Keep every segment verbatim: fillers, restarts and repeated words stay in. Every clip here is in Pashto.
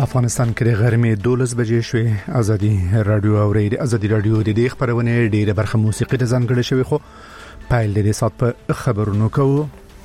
افغانستان کې د غرمې دولس بجې شوې. ازادي رادیو اوري ازادي رادیو د دې خبرونه ډیره برخه موسیقي ته ځانګړې شوی، خو پایل د سات په خبرونو کوو.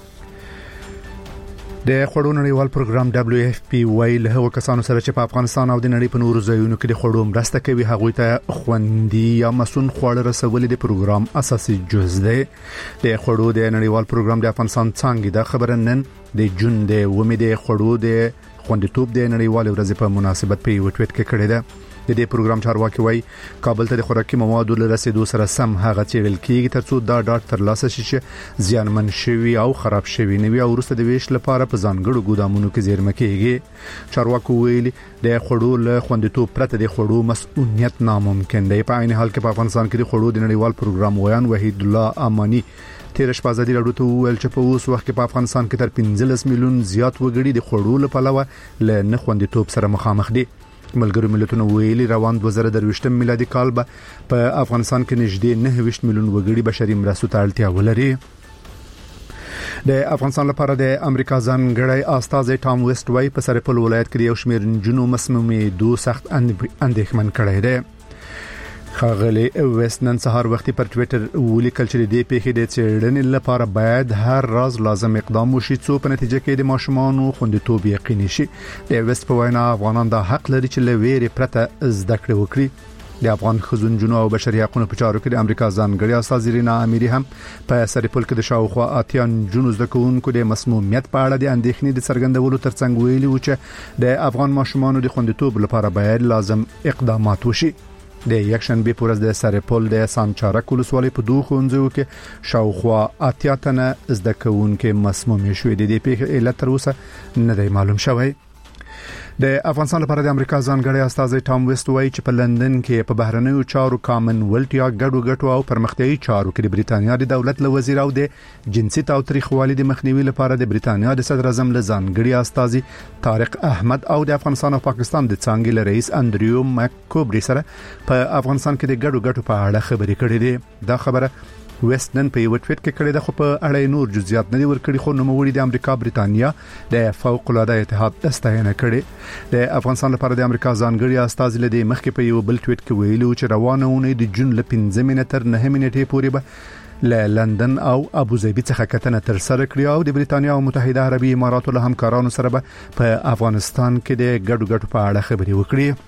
د خړو نړیوال پروګرام دبليو اف پی وايي له هغو کسانو سره چې په افغانستان او د نړۍ په نورو ځایونو کې د خړو مرسته کوي هغوی ته خوندي یا مسون خواړه رسول د پروګرام اساسي جز دی. د خړو د نړیوال پروګرام د افغانستان څنګه د خبره نن د جون د ومه د خړو د خوندیتوب د نړیوال ورځې په مناسبت په یو ټویټ کې کړی ده. د دې پروګرام چارواکي وایي کابل ته د خوراکي موادو له رسیدو سره سم هغه چیرل کیږي ترڅو دا ډاټ تر لاسه شي چې زیانمن شوی او خراب شوی نه وي او وروسته د ویش لپاره په ځانګړو ګودامونو کې زیرمه کیږي. چارواکي ویلي د خړو له خوندیتوب پرته د خړو مسؤلیت ناممکن دی. په عین حال کې په افغانستان کې د خړو د نړیوال پروګرام ویان وحید الله امانی تیر شپه ازادي راډیو ته ویل چې په اوس وخت کې په افغانستان کې تر پنځلس میلیون زیات وګړي د خړو له پلوه له نه خوندیتوب سره مخامخ دي. ملګرو ملتونو ویلي روان دوه زره درویشتم میلادي کال به په افغانستان کې نږدې نه ویشت میلیون وګړي بشري مرستو ته اړتیا ولري. د افغانستان لپاره د امریکا ځانګړی استازی ټام ویسټ وای په سرپل ولایت کې یو شمېر نجونو مسمومې دوه سخت اندېښمن کړی دی. خاغلی ویسټ نن سهار وختي پر ټویټر ولیکل چې د پیښې د څېړنې لپاره باید هر راز لازم اقدام وشي څو په نتیجه کې د ماشومانو خوندیتوب یقیني شي. د ویسټ په وینا افغانان د حق لري چې له ویرې پرته زده کړې وکړي. د افغان خزونجونو او بشري حقوقو په چارو کې د امریکا ځانګړي استاذ رینا اميري هم په سرپل کې د شاوخوا اتیان جنونو زده کوونکو د مسمومیت په اړه د اندېښنې د څرګندولو ترڅنګ ویلي و چې د افغان ماشومانو د خوندیتوب لپاره باید لازم اقدامات وشي. د یکشنبه پورز د سرپل د سانچارک ولسوالۍ په دوه خونځو کې شاوخوا اتیا تنه زده کوونکو مسموم شوي دي. د پیښې علت تر اوسه نه دی معلوم شوی. د افغانستان لپاره د امریکا ځانګړي استازی ټام ویسټ وایي چې په لندن کې په بهرنیو چارو کامن ویلټ یا ګډو ګټو او پرمختیايي چارو کې د بریتانیا د دولت له وزیر او د جنسي تاوتریخوالي د مخنیوي لپاره د بریتانیا د صدر اعظم له ځانګړي استازي طارق احمد او د افغانستان او پاکستان د څنګه له رئیس انډریو مکوبري سره په افغانستان کې د ګډو ګټو په اړه خبرې کړې دي. دا خبره ویسټن په یو ټویټ کې کړی د خو په اړه نور جزئیات نه دی ورکړي، خو نوموړي د امریکا بریتانیا د فوق العاده اتحاد استاینه کړي. د افغانستان لپاره د امریکا ځانګړي استازي له دې مخکې په یو بل ټویټ کې ویلي چې روانه ونې د جون ل پنځه مینه تر نه مینټې پورې به له لندن او ابوظبي څخه کتنه تر سره کړی او د بریتانیا او متحده عربي اماراتو له همکارانو سره به په افغانستان کې د ګډو ګټو په اړه خبرې وکړي.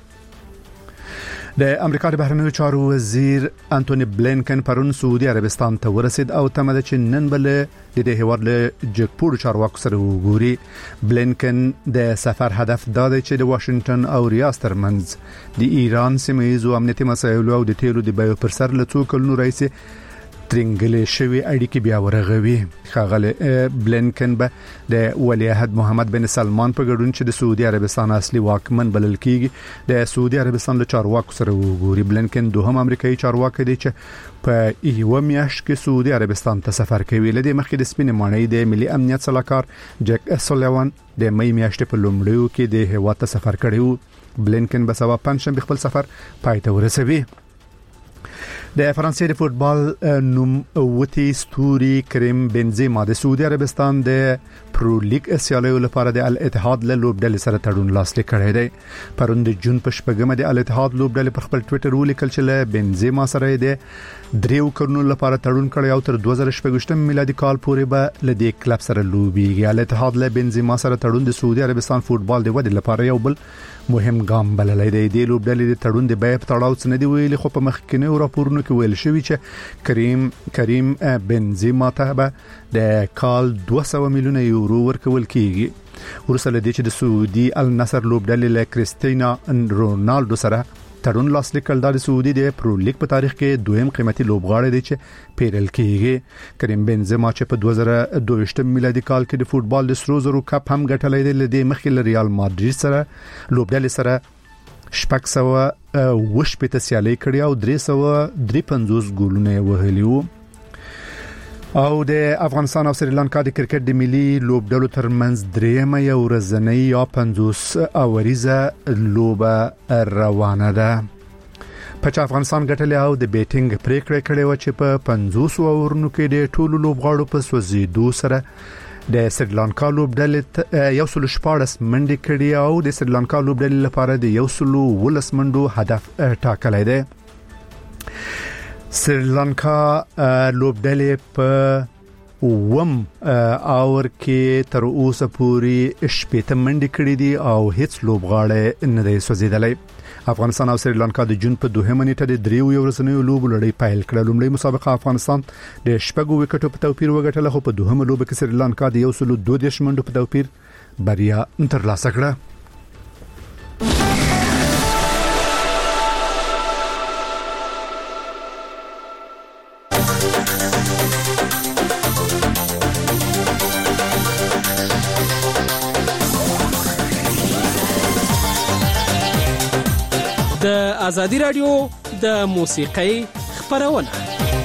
د امریکا د بهرنیو چارو وزیر انټونی بلینکن پرون سعودي عربستان ته ورسید او تمه ده چې نن بل د دې هیواد له جګپور چارواکو سره وګوري. بلینکن د سفر هدف دا دی چې د واشنگټن او ریاض ترمنځ د ایران سیمه ییزو امنیتي مسایلو او د تیلو د بیو پر سر له څو کلونو راځي ترنګلې شوی اړیکې بیا ورغوي. خاغله بلینکن به د ولی عهد محمد بن سلمان په ګډون چې د سعودي عربستان اصلي واکمن بلل کیږي د سعودي عربستان له چارواکو سره وګوري. بلینکن دوهم امریکایي چارواکي دی چې په یو میاشت کې سعودي عربستان ته سفر کوي. لدې مخکې د سپین ماڼۍ د ملي امنیت صلاحکار جک سولیوان د مې میاشتې په لومړیو کې د هیواد ته سفر کړی. بلینکن به سبا پنځشنبه خپل سفر پای ته ورسوي. د فرانسې د فوتبال نوم وتی ستوري کریم بنزیما د سعودي عربستان د پرو لیگ سیالیو لپاره د الاتحاد له لوبډلې سره تړون لاسلیک کړی دی. پرون د جون په شپږمه د الاتحاد لوبډلې په خپل ټویټر ولیکل چې له بنزیما سره د دریو کورونو لپاره تړون کړی او تر دوه زره شپږ میلادي کال پورې به له دې کلب سره لوبيږي. الاتحاد له بنزیما سره تړون د سعودي عربستان فوتبال د ودې لپاره یو بل مهم ګام بللی دی. د لوبډلې د تړون د بیه په تړاو څه نه دی ویلي، خو په مخکینی راپورونو کې ویل شوی چې کریم کریم بنزیما ته به د کال دوه سوه میلیونه یورو ورکول کیږي. ورسره د دې چې د سعودي النصر لوبډلې له کریستینا رونالدو سره تړون لاسلیک کړل. د سعودي د پرو لیگ په تاریخ کې دویم قیمتي لوبغاړی دی چې پیرل کیږي. کریم بنزیما چې په دوه زره دوه میلادي کال کې د فوتبال د سرو زرو کپ هم ګټلې دی، لدې مخکې له ریال مادرید سره لوبډلې سره شپږ سوه وش په تسیالي کړی او درې سوه درې پنځوس ګولونه وهلي وو. او د افغانستان او سریلانکا د کرکټ د ملي لوبډلو ترمنځ دریمه یو ورځنۍ یا پنځوس اوریزه لوبه روانه ده. په افغانستان ګټلې او د بیټینګ پریکړه کړې و چې په پنځوس اورونو کې د ټولو لوبغاړو په سوځېدو سره د سریلانکا لوبډلې یو سل شپږ منډې کړې او د سریلانکا لوبډلې لپاره د یو سل ولس منډو هدف ټاکلی دی. سریلانکا لوبډلې په وم اور کې تر اوسه پورې شپږ منډې کړې دي او هیڅ لوبغاړی نه دی سوځیدلی. افغانستان او سریلانکا د جون په دوهمه نیټه د دریو ورځنیو لوبو لړۍ پیل کړه. لومړی مسابقه افغانستان د شپږو وکټو په توپیر وګټله، خو په دوهمه لوبه کې سریلانکا د یو سل دوه دیرش منډو په توپیر بریا ترلاسه کړه. د ازادي رادیو د موسیقۍ خبرونه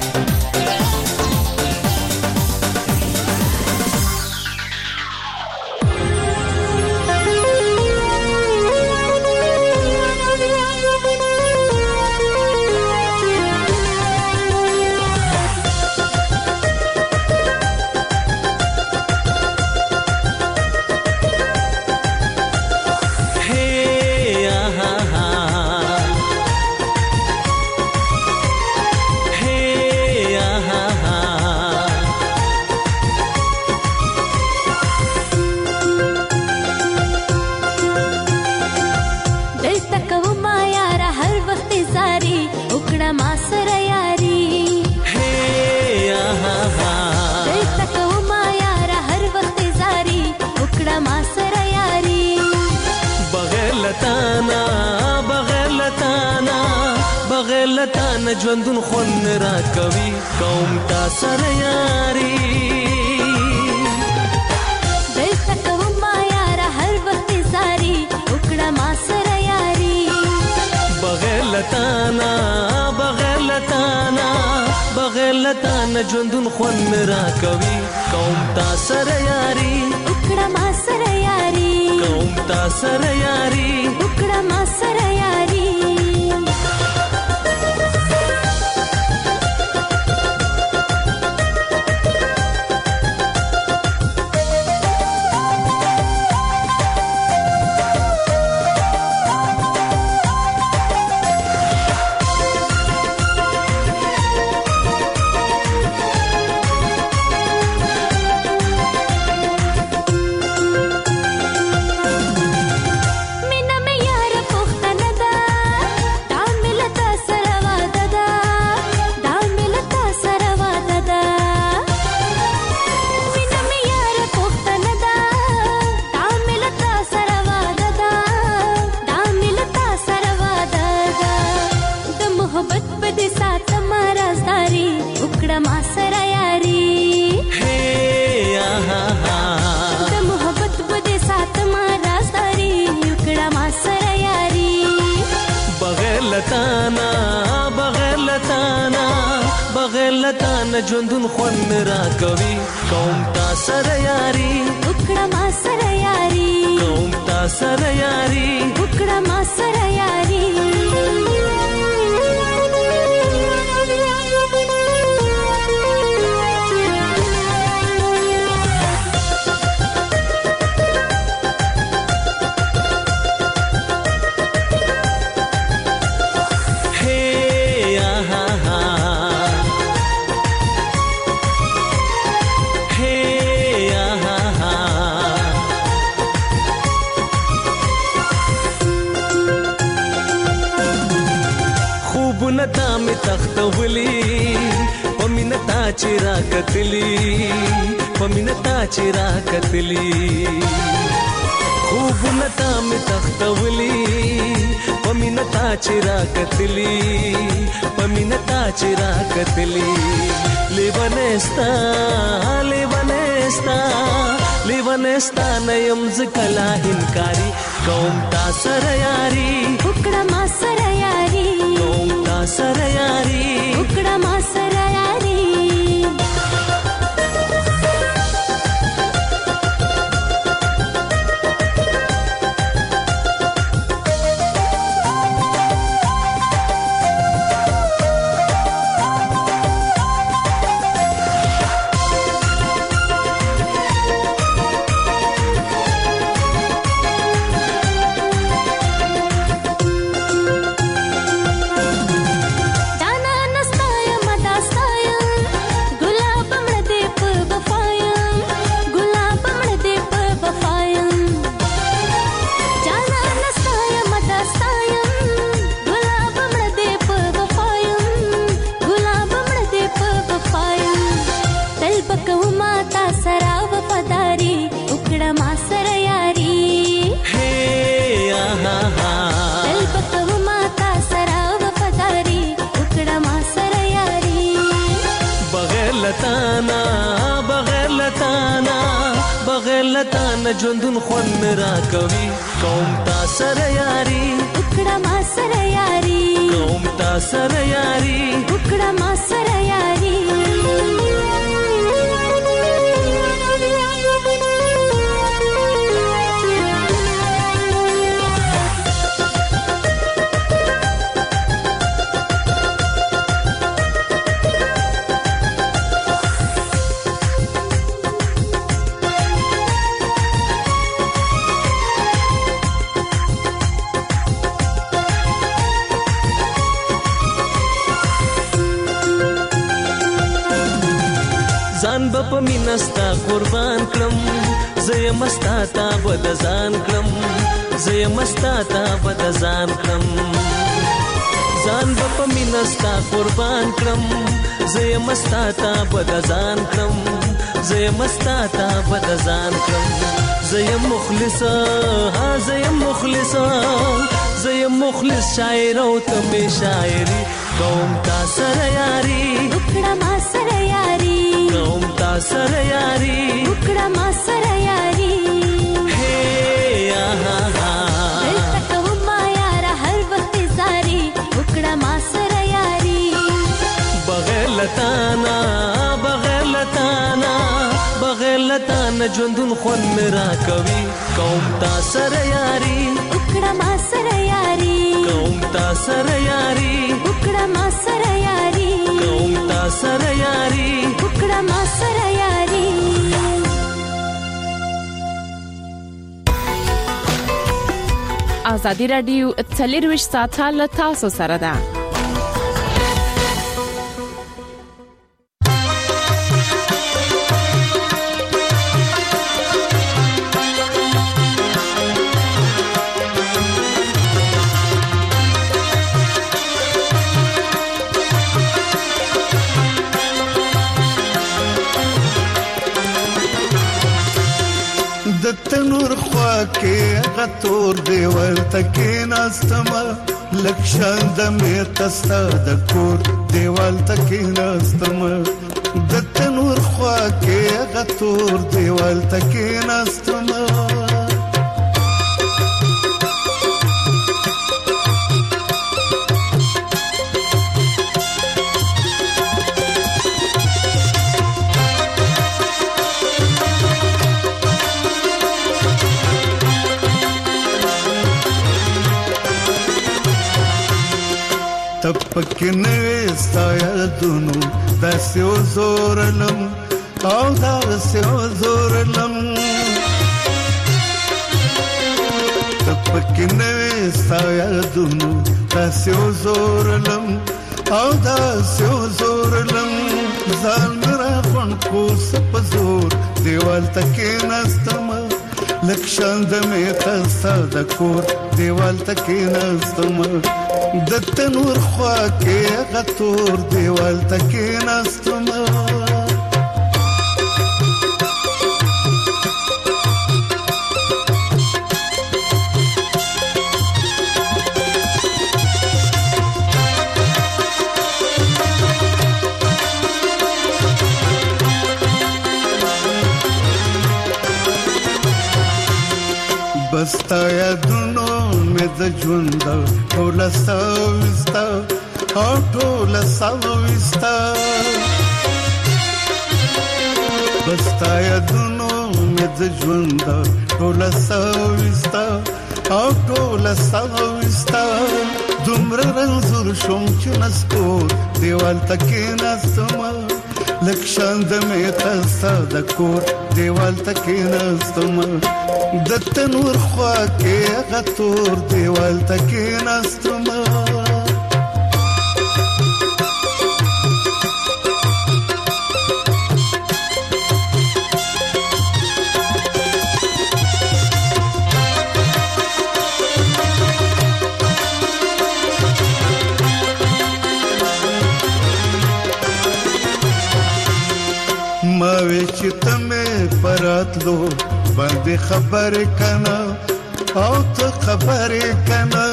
لتان ژوندون خون را کوي قوم تا سره یاري دلته کوم ما یار هر وخت ساري وکړه ما سره یاري بغیر لتانا بغیر لتانا بغیر لتان ژوندون خون را کوي قوم تا سره یاري وکړه ما سره یاري قوم تا سره یاري وکړه ما سره یاري ژوندون خون را کوي قوم تا سره یاري وکړه ما سره یاري قوم تا سره یاري وکړه ما سره یاري تختولی پمینتا چرا کتلی پمینتا چرا کتلی خوب نتا می تختولی پمینتا چرا کتلی پمینتا چرا کتلی لیونستا لیونستا لیونستا نیم زکلا انکاری قوم تا سره یاري وکړه ما سره یاري قوم تا سره یاري وکړه ما سره یاري لتا نه ژوندون خوند را کوي کوم تا سره یاري وکړه ما سره یاري کوم تا سره یاري وکړه ما سره یاري ځان به په مینه ستا قربان کړم زه یم ستا ته به د ځان کړم زه یم ستا ته به د ځان کړم ځان به په مینه ستا قربان کړم زه یم ستا ته به د ځان کړم زه یم ستا ته به د ځان کړم زه یم مخلصه ها زه یم مخلصه زه یم مخلص شاعر او ته مې شاعري کوم تا سره یاري وکړه ما سره یاري کوم تا سره یاري وکړه ما سره یاري هي آها ها دلته کوم ما یار هر وخت زاري وکړه ما سره یاري بغیر لتانا بغیر لتانا بغیر لتانا ژوندون خوند را کوي کوم تا سره یاري وکړه ما سره یاري کوم تا سره یاري وکړه ما سره یاري کوم تا سره یاري وکړه ما سره یاري ازادي رادیو څلرویشت ساعته له تاسو سره ده. د تنور خوا کې غتور دیوال تکې ناستما لکشان د مې تستا د کور دیوال تکې ناستما د تنور خوا کې غتور دیوال تکې ناستما تپک نوستا یادونو داسې وزورلم او داسې وزورلم تپک نوستا یادونو داسې وزورلم او داسې وزورلم ځان مرا خون کو سپزور دیوال تکې نستما لکشان د مې تستا د کور دیوال تکې نستما د تنور خوا کې غتور دیوال تکې نستما بستا یادونو مې د ژوند ټول ساوستا او ټول ساوستا بستا یادونو مې د ژوند ټول ساوستا او ټول ساوستا دومره رنځور شوم چې نسکور دیوال تکې نستما لکشان د مې تستا د کور دیوال تکې نستما د تنور خوا کې غتور دیوال تکې نستما ما وی چې تمه پراتلو باندې خبر کنا او ته خبر کنا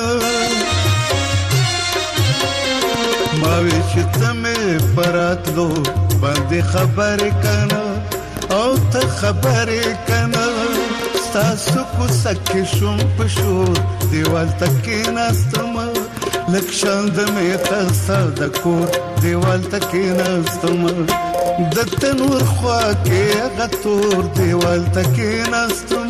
ما وی چې تمه پراتلو باندې خبر کنا او ته خبر کنا ستاسو کو سکه شوم پشور دیوال تکې ناستم لکشان د مې تاسو د کور دیوال تکې ناستم د تنور خوا کې غتور دیوال تکې ناستم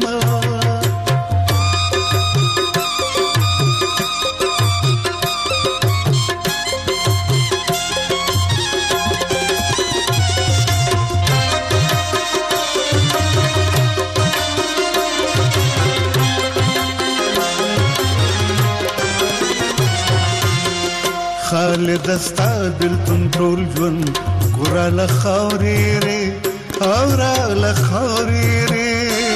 خالد استا بلتون ټول جون ګورا لخوري ري اورا لخوري ري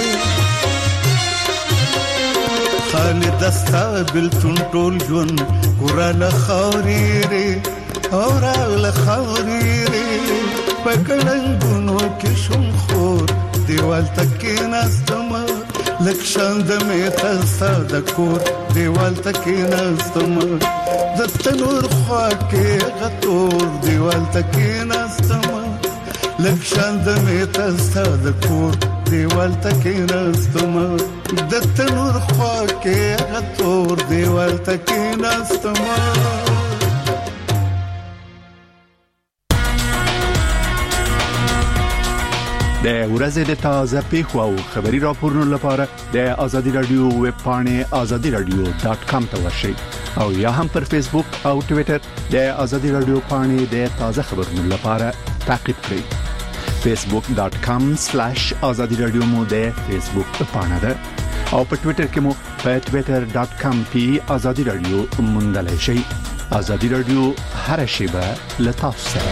خالد استا بلتون ټول جون ګورا لخوري ري اورا لخوري ري پکړنګونو کې شوم خور دیوال تکې ناستم لکشان د مې تاسو د کور دیوال تکې ناستم د تنور خوا کې غتور دیوال تکې ناستم لکشان د مې تاسو د کور دیوال تکې ناستم د تنور خوا کې غتور دیوال تکې ناستم د ورځې د تازه پیښو او خبري راپورونو لپاره د ازادي رادیو ویب پاڼه ازادي رادیو ډاټ کام ته ورشئ او یا هم پر فیسبوک او ټوئیټر د ازادي رادیو پاڼه د تازه خبرونو لپاره تعقیب کړئ فیسبوک ډاټ کام سلیش ازادي رادیو مو د فیسبوک پاڼه ده او په ټوئیټر کې مو په ټوئیټر ډاټ کام پی ازادي رادیو موندلای شئ ازادي رادیو هر شیبه لتاسو سره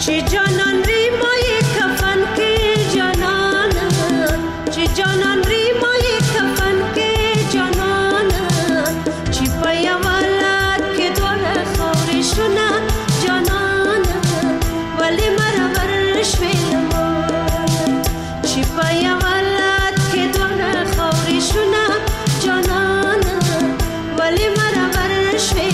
چې جانان ری مې کفن کې جانان چې جانان ری مې کفن کې جانان چې په یوالات کې دوه خورې شونه جانان ولې مرور شوې چې په یوالات کې دوه خورې شونه جانان ولې مرور شوې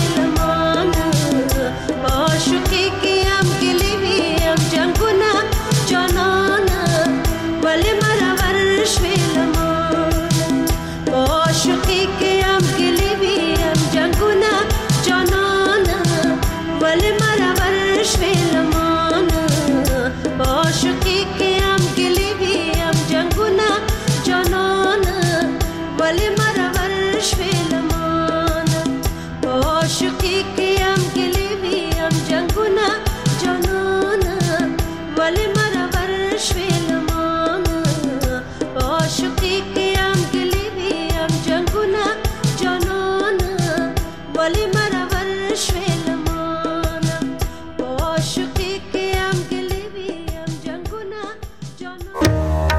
عاشقی کی ام گلی وی ام جنگونا جانانا ولی مرور شویلمان عاشقی کی ام گلی وی ام جنگونا جانانا ولی مرور شویلمان عاشقی کی ام گلی وی ام جنگونا جانانا ولی مرور شویلمان عاشقی کی ام گلی جنگونا جانانا ولی مرور شویلمان عاشقی کی ام گلی وی ام جنگونا جانانا ولی مرور شویلمان عاشقی کی ام گلی وی ام جنگونا جانانا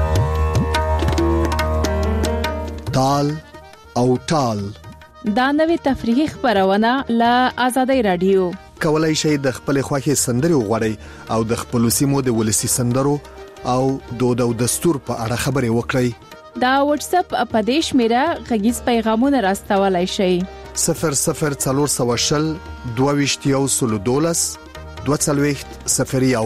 تال او ټال دا نوې تفریحي خبرونه ل آزادۍ رادیو کولای شئ د خپل خوښي سندري وغوړئ او د خپل سیمو د ولسی سندرو او دود او دستور په اړه خبرې وکړئ. دا واتس اپ اپدیش میرا غږیز پیغامونه راستولای شئ صفر صفر څلور سوه شل دوه ویشت یو سل دولس دوه څلوېښت صفر یو.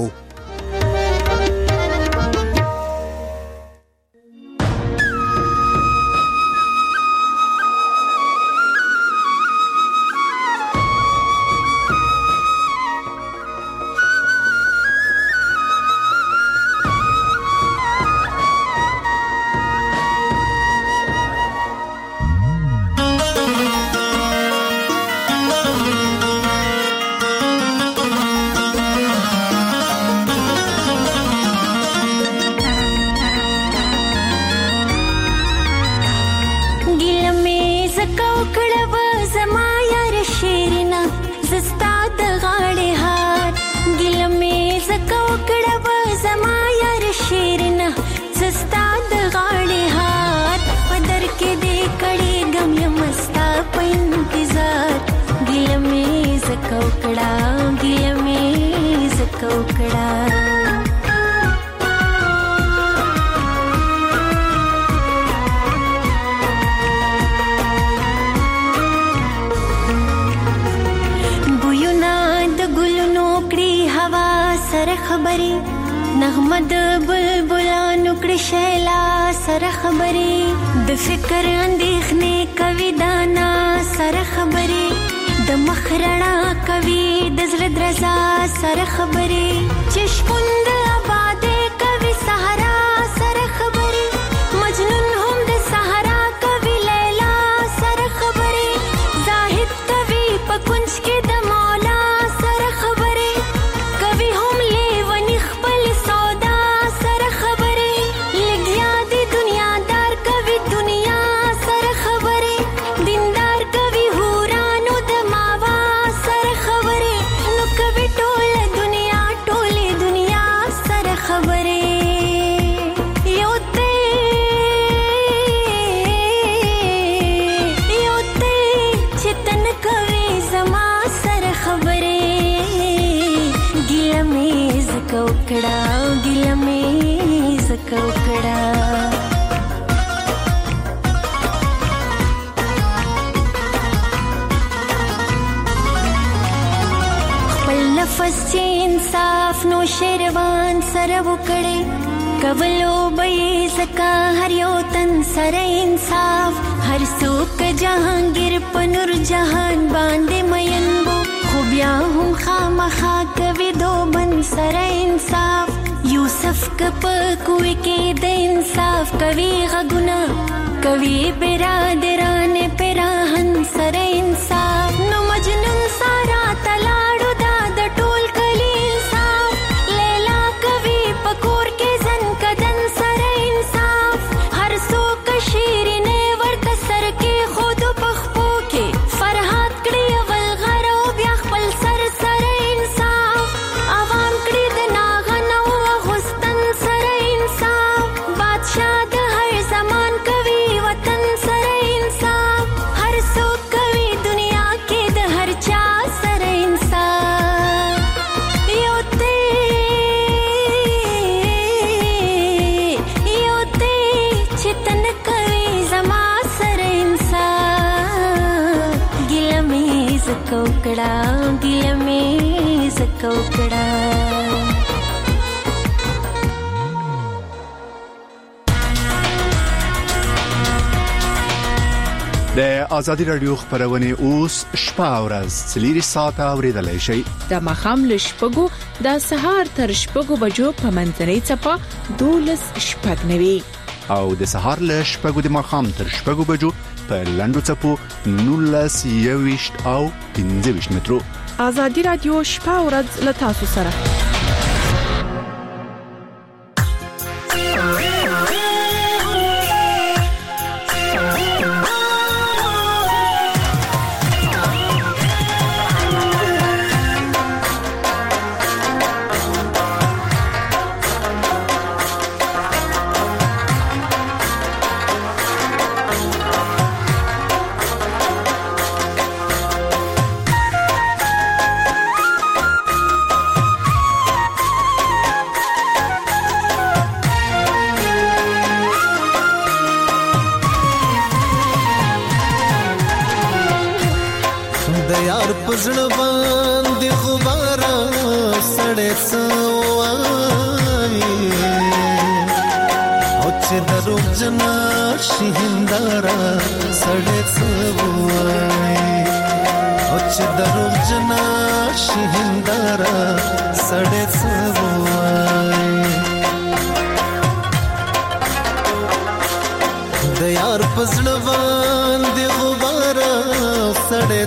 نغمد بلبلانو کړي شیلا سره خبرې د فکر اندېښنې کوي دانا سره خبرې د مخرړه کوي د زړه درزا سره خبرې چشموند آبادې کوي صحرا سره خبرې مجنون هم د صحرا کوي لیلا سره خبرې زاهد کوي په کنج کې د مولا سره خبرې کوي هم لیونی خپل سودا سره خبرې لګیا دی دنیا دار کوي دنیا سره خبرې دیندار کوي هورانو د ماوا سره خبرې نو کوي ټول دنیا ټولې دنیا سره خبرې یو ته یو ته چتن کوي زما سره خبرې ګیله مې زکه وکړه ګیله مې زکه وکړه نفس چې انصاف نو شیروان سره وکړي کولو به زکا هر یو تن سره انصاف هر څوک جهانگیر په نور جهان باندې مین وو خو بیا هم خامخا کوي دو بن سره انصاف یوسف کپ کوی کې د انصاف کوي غګنا کوي برادران پراهن سره انصاف نو مجنون سارا تلاړو دا د ټول کلی انصاف لیلا کوي پکور کې زن کدن سره انصاف هر څوک شیرینه ورته سر کې خود پخپو کې فرحات کړي ول غرو بیا خپل سر سره انصاف عوام کړي د کړه ګیله مې زکه وکړه. د ازادي رادیو خبرونه اوس شپه او ورځ څلور ساعته اوریدلای شئ. د مخام له شپږو د سهار تر شپږو بجو په منځنۍ چپه دولس شپږ نوي او د سهار له شپږو د مخام تر شپږو بجو په لندو چپو نولس یويشت او پنځه ویشت مترو. ازادي رادیو شپه او ورځ له تاسو سره. پزړ باندې غبار سړې سوای او چې درو جنا شهندارا سړې سوای او چې درو جنا شهندارا سړې سوای د یار پزړ باندې غبار سړې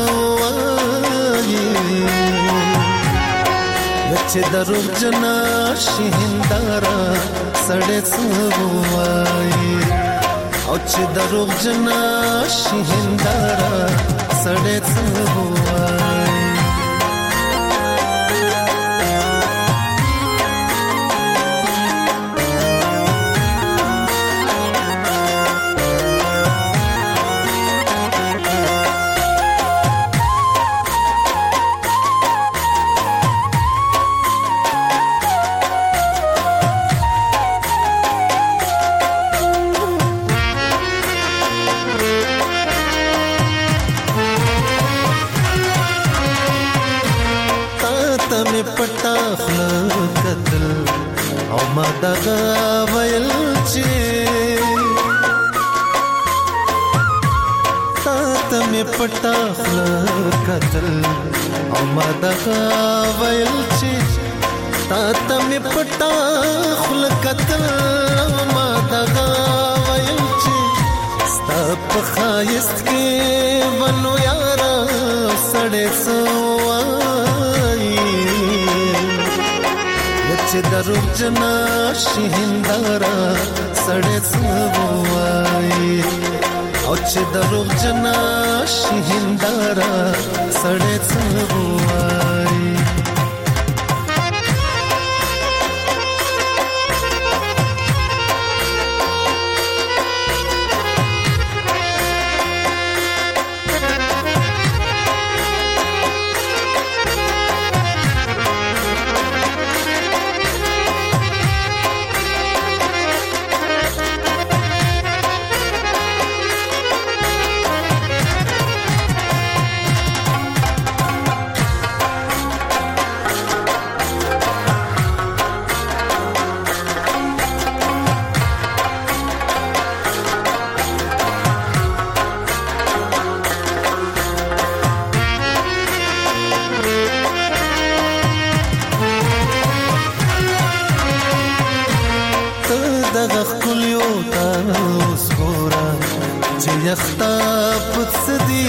چې درو جنا شهندارا سړې سوای او چې درو جنا شهندارا سړې سوای. پټا خپل قتل او ما دغه ویل چې تا ته مې پټا خپل قتل او ما دغه ویل چې تا ته مې پټا خپل قتل او ما دغه ویل چې ستا په خایست کې ونو یارا سړې سوای چې درو جنا شهندارا سړې سوای او چې درو جنا شهندارا سړې سوای. دغه خپل یو تاسو ګورا چې یختا پڅدي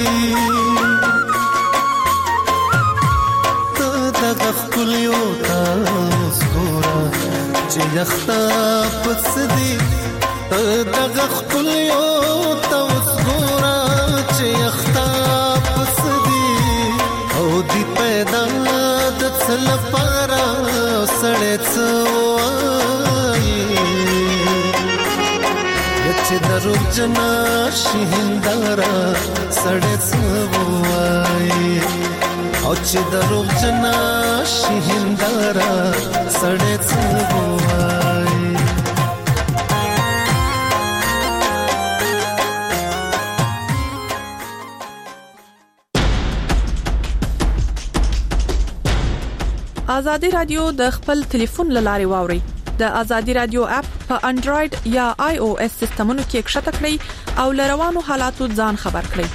ته دغه خپل یو تاسو ګورا چې یختا پڅدي ته دغه خپل یو تاسو ګورا چې یختا پڅدي او دی پیدا د څل پارا سړې سوای چې درو جنا شهندارا سړې سوای او چې درو جنا شهندارا سړې سوای. ازادي رادیو د خپل ټلیفون لارې واوري. د ازادي رادیو اپ په انډراید یا آی او اس سیستمونو کې کښته کړئ او لروانو حالاتو ځان خبر کړئ.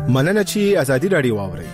مننه چې ازادي رادیو واورئ.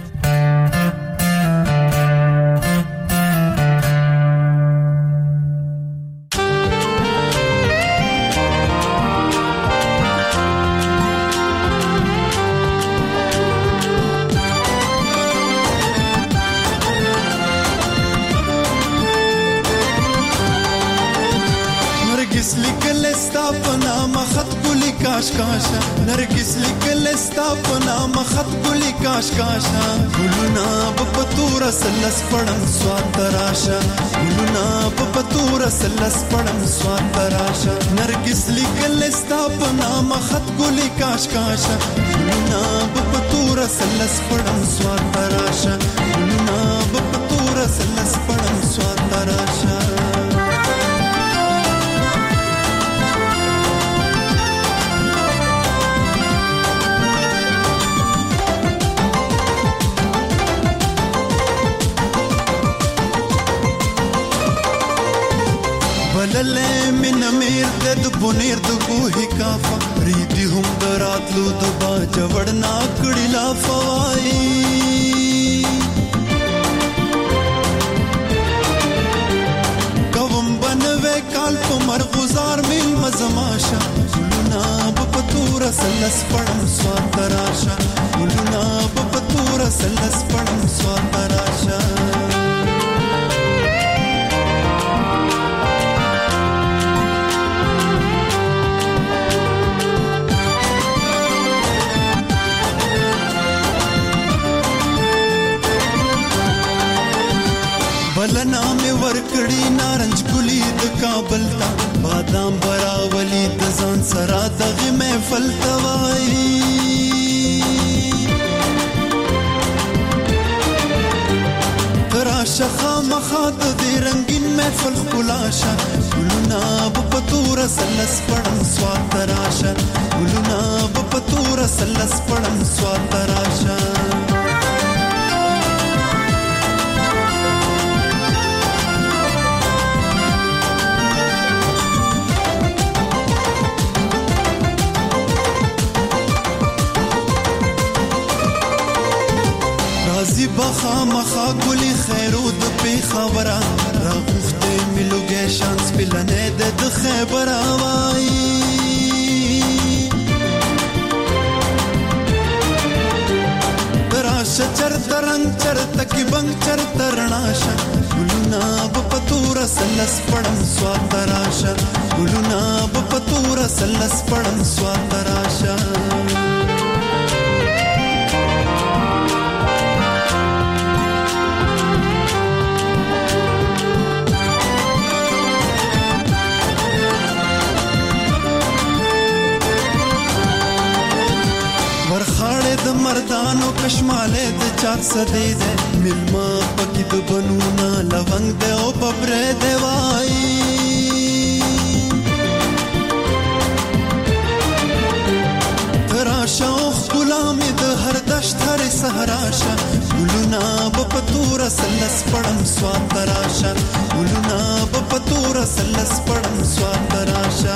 کاشا نرگس لیکل ستا پنا مخط ګلی کاش کاشا ګلونا په پتور سلس پړم سواد تراشا ګلونا په پتور سلس پړم سواد تراشا نرگس لیکل ستا پنا مخط ګلی کاش کاشا ګلونا په پتور سلس پړم سواد تراشا ګلونا په پتور سلس پړم سواد تراشا لله من امیر د بنیر د کوهی کافا ریدی هم دراتلو د باج وړنا کړي لا فوای کوم بنوي کال په مرغزار میل مزماشا ګلونا په پتور سلس پړم سواد تراشا ګلونا په پتور سلس پړم سواد تراشا بلنا می ورکړی نارنج ګلی د کابل تا بادام براولی د ځان سره دغه محفل توای تراشه خامخات د رنگین محفل خلاصه ګلونا په پتور سلس پړم سواد تراشه ګلونا په پتور سلس پړم سواد تراشه زی بخا مخا ګلی خیرود په خبره را غوخته ملوګه شانس بلنه د خبره وای براشه چر ترنګ چر تک بنګ چر ترناشه ګلونا په پتور سلس پړم سواد تراشه ګلونا په پتور سلس پړم سواد تراشه د مردانو کشماله د چات سدی ده ملما پکې د بنونا لونګ ده او ببره دی وای تراشه غلام د هر دشت هر صحراشه ګلونا په پتور سلس پړم سواد تراشه ګلونا په پتور سلس پړم سواد تراشه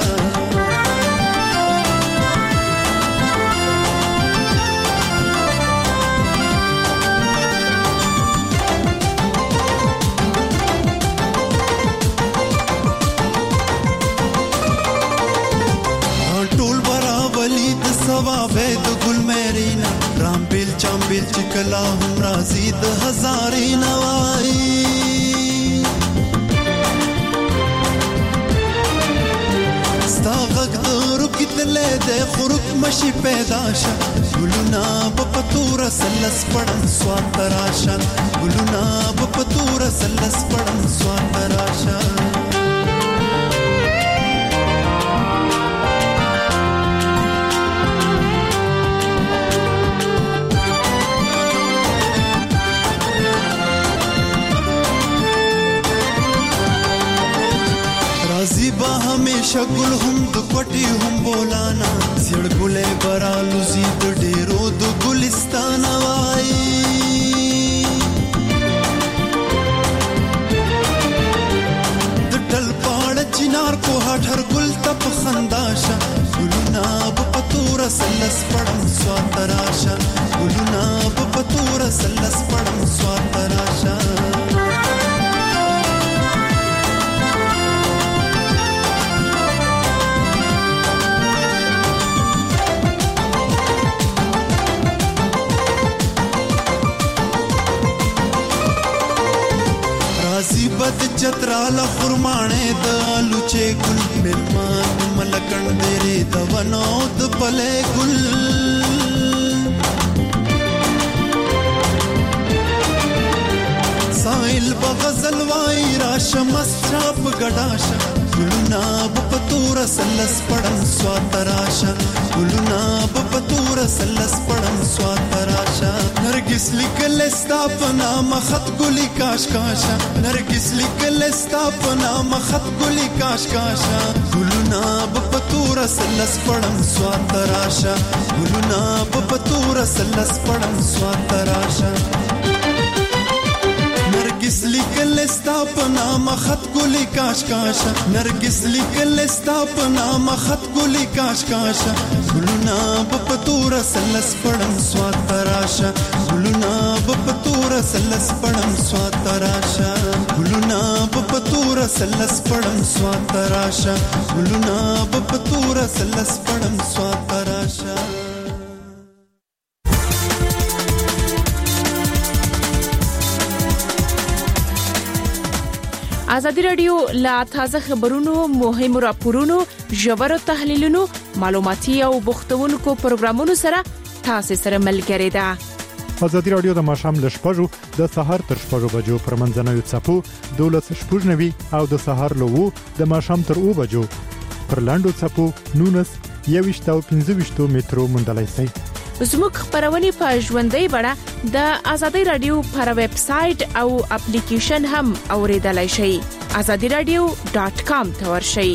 ثوابه د ګل مرینا رام بیل چامبیل چکلا هم رازي د هزارې نوای ستا غږ د رکتلې د خروق مشي پیدا شه ګلونا په پتور سلس پړم سواد تراشه ګلونا په پتور سلس پړم سواد تراشه زیبا همیشه ګل هم د کوټي هم بولانا سړ ګلې برالو زید ډېرو د ګلستان وای د ټل پاړ چنار کو هټر ګل تپ خنداشه ګلونا په پتور سلس پړم سواد تراشه چترا له خرمانه د لوچه ګل ملمان ملکن دره د ونو د پله ګل سائل بغزل وای راشه مستراب گډاشه ګلونا بپتور سلس پړن سواتراشا ګلونا بپتور سلس پړن سواتراشا نرګس لیکل ستا په نام خط ګلی کاش کاشا نرګس لیکل ستا په نام خط ګلی کاش کاشا ګلونا بپتور سلس پړن سواتراشا ګلونا بپتور سلس پړن سواتراشا نرګس لیکل ستا په نام خط ګلی کاش کاشا نرګس لیکل ستا په نام خط ګلی کاش کاشا ګلونا بپتور سلس پړم سواتراشا ګلونا بپتور سلس پړم سواتراشا ګلونا بپتور سلس پړم سواتراشا ګلونا بپتور سلس پړم سواتراشا ازادي رادیو لا تازه خبرونو مهمو راپورونو ژورو تحلیلونو معلوماتي او بوختونکو پروګرامونو سره تاسو سره ملګری ده. ازادي رادیو د ماشام لشپږو د سهار تر شپږو بجو پر منځنوي چپو دولس شپږنوي او د سهار لوو د ماشام تر او بجو پر لاندو چپو نونس یويشت او پنځه مترو مندلای سي. زموږ خبرونه په ژوندۍ بڼه د ازادي رادیو پر ویب سټ او اپلیکیشن هم اوریدلای شئ. azadi radio dot com ته ورشئ.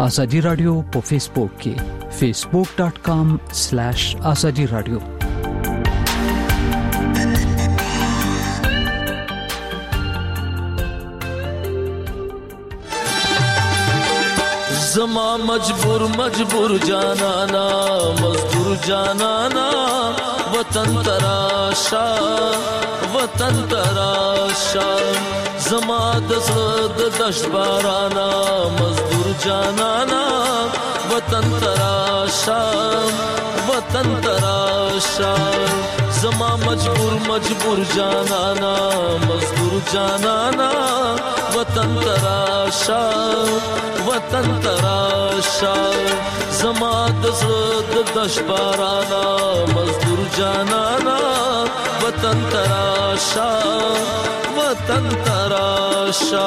ازادي رادیو په فیسبوک کې فیسبوک ډاٹ کام سلیش ازادي رادیو. زما مجبور مجبور جانانا مزدور جانانا وطن تراشا وطن تراشا زما دزد دشت بارانا مزدور جانانا وطن تراشا وطن تراشا زما مجبور مجبور جانانا مزدور جانانا وطن تراشا وطن تراشا زما دزد دشت بارانا مزدور جانانا وطن تراشا وطن تراشا.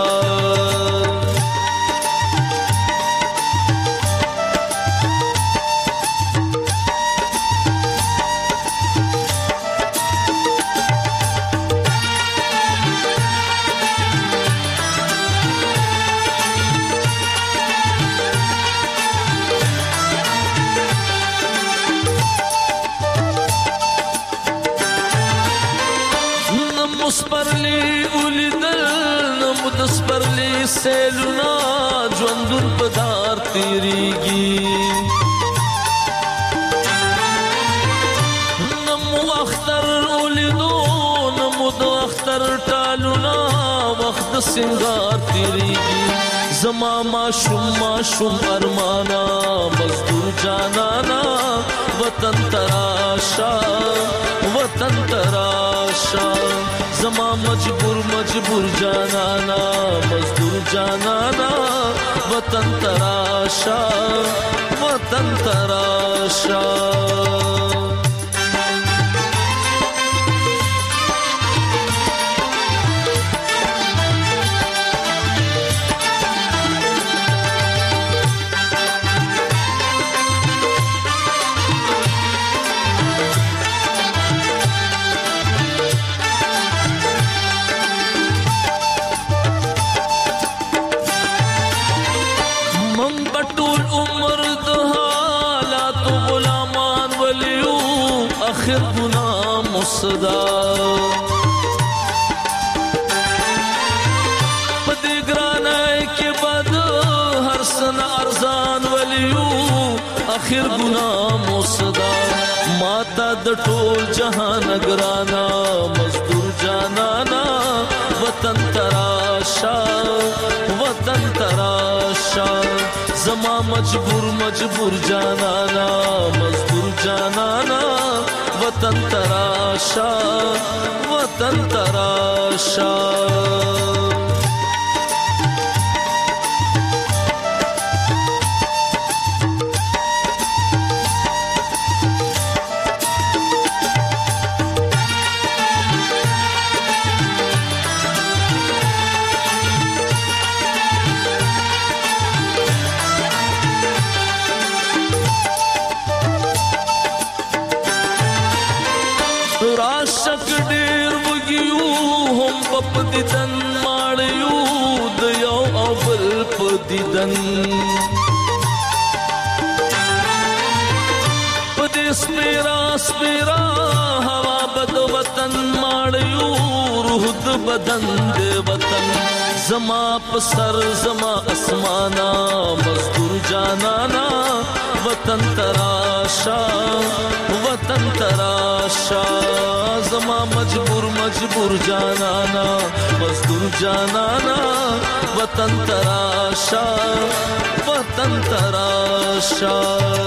مسپرلی اولیدل نمود سپرلی سیلونا جوندون پدار تیریگی نمو اختر اولیدو نمود اختر ٹالونا وقت سنگار تیریگی زما معشوم معشوم ارمانا مزدور جانانا وطن تراشا وطن تراشا زما مجبور مجبور جانانا مزدور جانانا وطن تراشا وطن تراشا. آخر گناہ مصدا پدگرانائے کے بعد ہر سن ارزان ولیو آخر گناہ مصدا ماتا دٹول جہان گرانا مزدور جانانا وطن تراشا وطن تراشا زما مجبور مجبور جانانا مزدور جانانا وطن تراشا وطن تراشا. راشک ډیر وګیو هم په دیدن ماړیو د یو او بل په دیدن په دې سپیرا سپیرا هوا بد وطن ماړیو روح د بدن د وطن زما په سر زما اسمانا مزدور جانانا وطن تراشا وطن تراشا زما مجبور مجبور جانانا مزدور جانانا وطن تراشا وطن تراشا.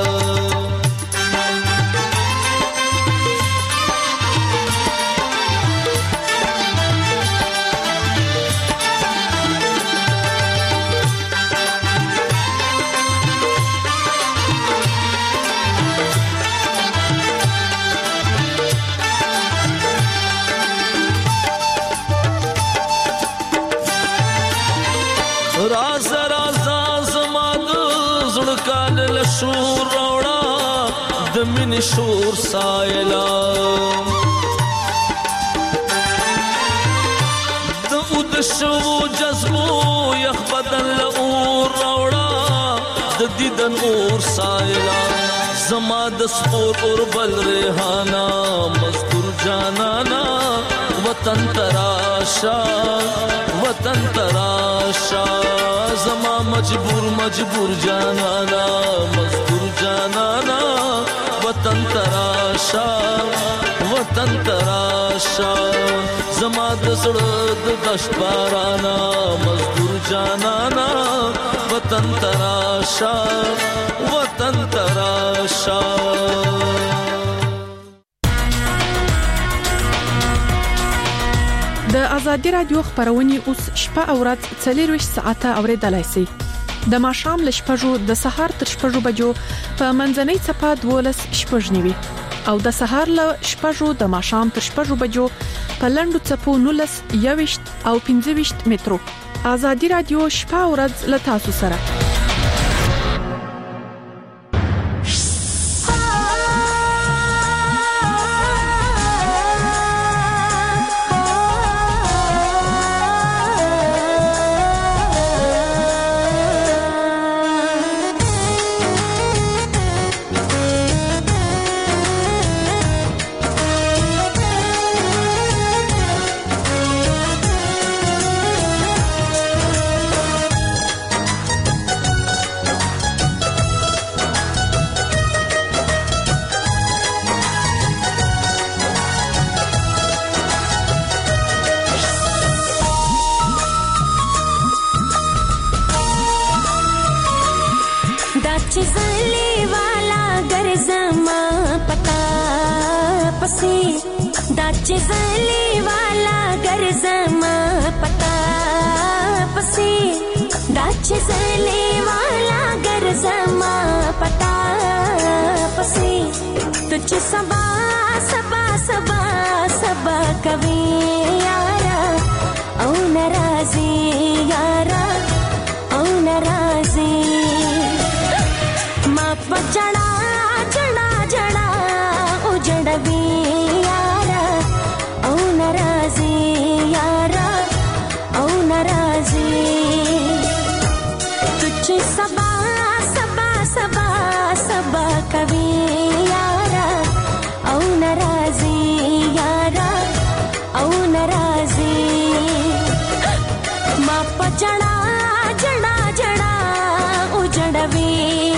راز راز زما د زړه کال له شور راوړه د مینې شور سایلا د اود شو جذبو یخ بدن له اور راوړه د د دیدن اور سایلا زما د سپور اور بل ریحانا مزدور جانانا وطن تراشا وطن تراشا زما مجبور مجبور جانانا مزدور جانانا وطن تراشا وطن تراشا زما د زړه د دشت بارانا مزدور جانانا وطن تراشا وطن تراشا د ازادي رادیو خبرونه اوس شپه او ورځ څلور ساعته اوریدلای شئ د ماښام ل شپږو د سهار تر شپږو بجو په منځنۍ چپه دولس شپږنیوي او د سهار ل شپږو د ماښام تر شپږو بجو په لندو چپو نولس یويشت او پنځه ویشت مترو ازادي رادیو شپه او ورځ ل تاسو سره चली वाला गरजमा पता पसी दाच चली वाला गरजमा पता पसी तुझ सबा सबा सबा सबा कभी यारा औ नाराजी यारा औ नाराजी मा पचड़ा चढ़ा चढ़ा उजड़बी नाराजी यारा औ नाराजी तुझे सबा सबा सबा सबा कभी यारा औ नाराजी यारा औ नाराजी माप जड़ा जड़ा जड़ा उजड़वी